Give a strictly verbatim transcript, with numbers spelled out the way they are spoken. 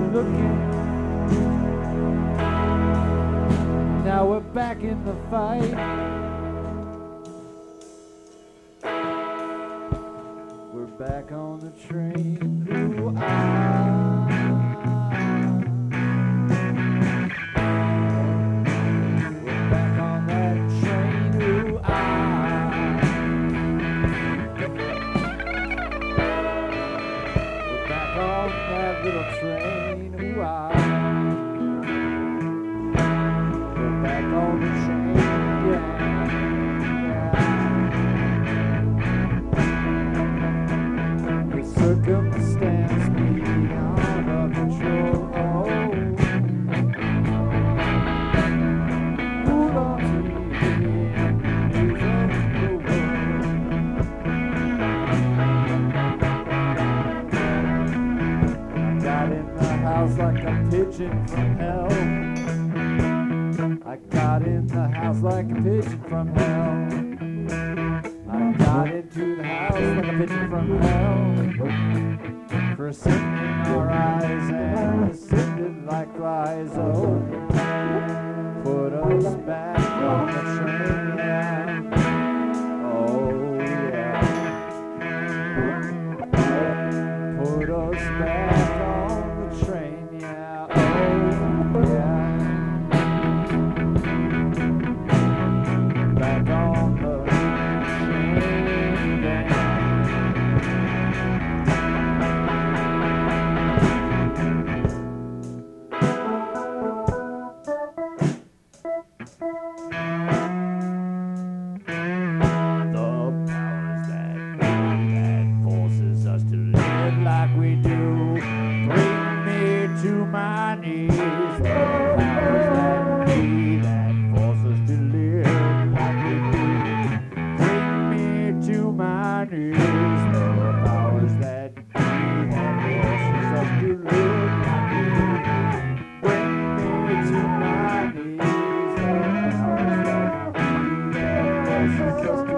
looking. Now we're back in the fight. We're back on the train. Ooh, ah. We're back on that train. Ooh, ah. We're back on that little train. Ooh, ah. We're back on the train. Yeah. Circumstance beyond our control. Oh, hold on to me and move on the world. I got in the house like a pigeon from hell. I got in the house like a pigeon from hell. I got into the house like a pigeon from hell. Cursing in our eyes and ascended like flies. Oh, put us back on the train, yeah. Oh, yeah. Put us back on the train, yeah. Oh, yeah. Back on the just